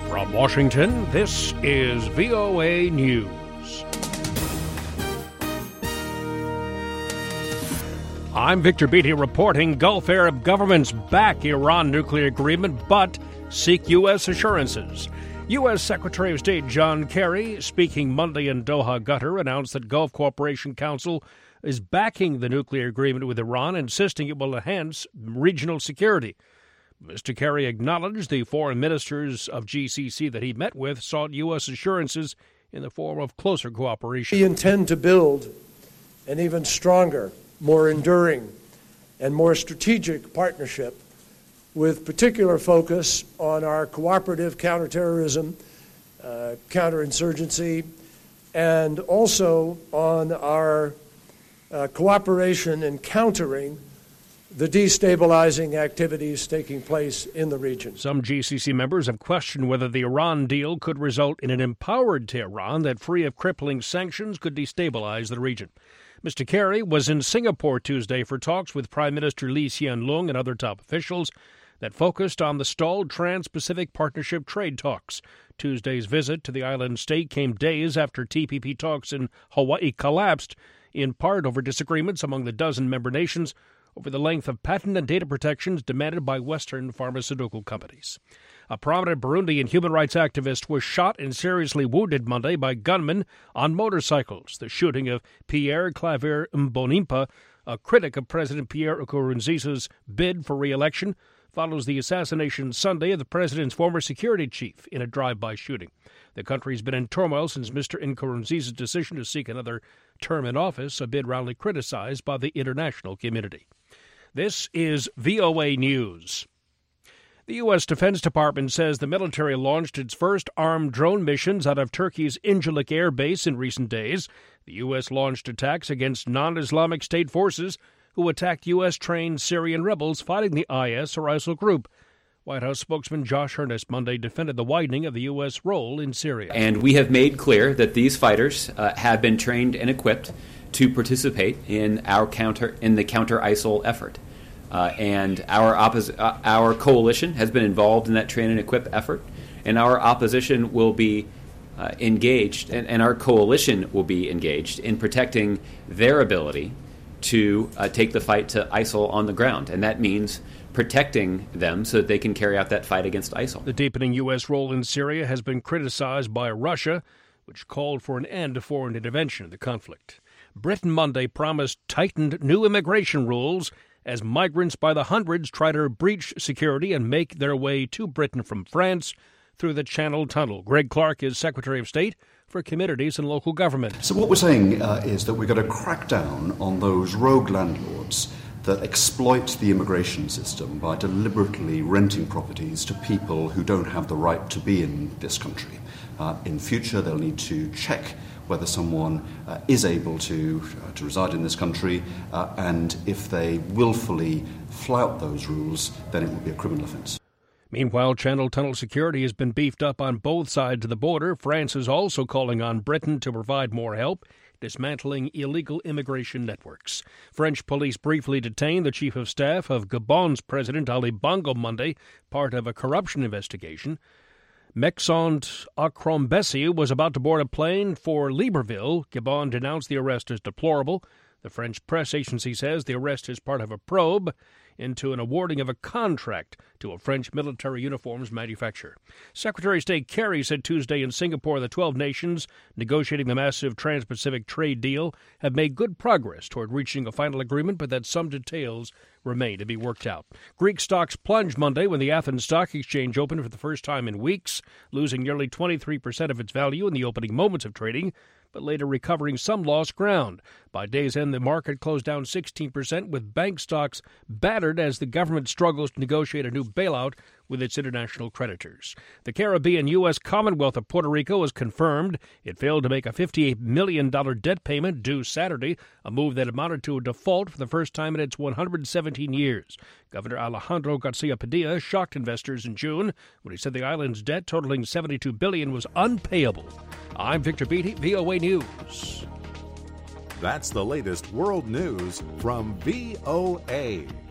From Washington, this is VOA News. I'm Victor Beatty reporting Gulf Arab governments back Iran nuclear agreement but seek U.S. assurances. U.S. Secretary of State John Kerry, speaking Monday in Doha, Qatar, announced that Gulf Cooperation Council is backing the nuclear agreement with Iran, insisting it will enhance regional security. Mr. Kerry acknowledged the foreign ministers of GCC that he met with sought U.S. assurances in the form of closer cooperation. We intend to build an even stronger, more enduring, and more strategic partnership with particular focus on our cooperative counterterrorism, counterinsurgency, and also on our cooperation in countering the destabilizing activities taking place in the region. Some GCC members have questioned whether the Iran deal could result in an empowered Tehran that, free of crippling sanctions, could destabilize the region. Mr. Kerry was in Singapore Tuesday for talks with Prime Minister Lee Hsien Loong and other top officials that focused on the stalled Trans-Pacific Partnership trade talks. Tuesday's visit to the island state came days after TPP talks in Hawaii collapsed, in part over disagreements among the dozen member nations over the length of patent and data protections demanded by Western pharmaceutical companies. A prominent Burundian human rights activist was shot and seriously wounded Monday by gunmen on motorcycles. The shooting of Pierre Claver Mbonimpa, a critic of President Pierre Nkurunziza's bid for re-election, follows the assassination Sunday of the president's former security chief in a drive-by shooting. The country's been in turmoil since Mr. Nkurunziza's decision to seek another term in office, a bid roundly criticized by the international community. This is VOA News. The U.S. Defense Department says the military launched its first armed drone missions out of Turkey's Incirlik Air Base in recent days. The U.S. launched attacks against non-Islamic state forces who attacked U.S.-trained Syrian rebels fighting the IS or ISIL group. White House spokesman Josh Earnest Monday defended the widening of the U.S. role in Syria. And we have made clear that these fighters have been trained and equipped to participate in the counter-ISIL effort. And our coalition has been involved in that train and equip effort, and our opposition will be engaged, and our coalition will be engaged in protecting their ability to take the fight to ISIL on the ground. And that means protecting them so that they can carry out that fight against ISIL. The deepening U.S. role in Syria has been criticized by Russia, which called for an end to foreign intervention in the conflict. Britain Monday promised tightened new immigration rules as migrants by the hundreds try to breach security and make their way to Britain from France through the Channel Tunnel. Greg Clark is Secretary of State for Communities and Local Government. So what we're saying is that we're going to crack down on those rogue landlords that exploit the immigration system by deliberately renting properties to people who don't have the right to be in this country. In future, they'll need to check whether someone is able to reside in this country, and if they willfully flout those rules, then it will be a criminal offence. Meanwhile, Channel Tunnel security has been beefed up on both sides of the border. France is also calling on Britain to provide more help, dismantling illegal immigration networks. French police briefly detained the chief of staff of Gabon's President Ali Bongo Monday, part of a corruption investigation. Maxent Akrombesi was about to board a plane for Libreville. Gabon denounced the arrest as deplorable. The French press agency says the arrest is part of a probe into an awarding of a contract to a French military uniforms manufacturer. Secretary of State Kerry said Tuesday in Singapore the 12 nations negotiating the massive Trans-Pacific trade deal have made good progress toward reaching a final agreement, but that some details remain to be worked out. Greek stocks plunged Monday when the Athens Stock Exchange opened for the first time in weeks, losing nearly 23% of its value in the opening moments of trading, but later recovering some lost ground. By day's end, the market closed down 16%, with bank stocks battered as the government struggles to negotiate a new bailout with its international creditors. The Caribbean U.S. Commonwealth of Puerto Rico has confirmed it failed to make a $58 million debt payment due Saturday, a move that amounted to a default for the first time in its 117 years. Governor Alejandro Garcia Padilla shocked investors in June when he said the island's debt, totaling $72 billion, was unpayable. I'm Victor Beatty, VOA News. That's the latest world news from VOA.